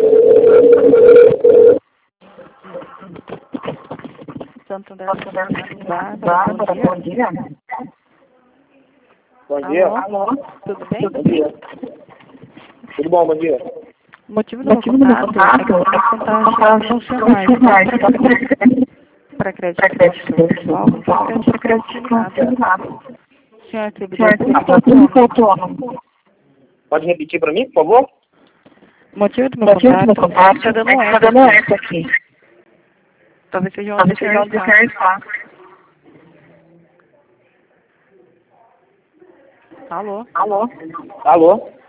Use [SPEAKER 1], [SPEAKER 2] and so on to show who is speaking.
[SPEAKER 1] Santo André Bárbara, bom dia.
[SPEAKER 2] Bom dia.
[SPEAKER 1] Alô? Tudo bem?
[SPEAKER 2] Bom dia. Tudo bom, bom dia.
[SPEAKER 1] O motivo do meu contato é que eu quero contar as funcionais para crédito pessoal e para crédito limitado. O senhor é servidor público autônomo.
[SPEAKER 2] Pode repetir para mim, por favor?
[SPEAKER 1] O motivo do meu contato está dando essa aqui. Talvez seja onde o senhor está. Alô?
[SPEAKER 2] Alô?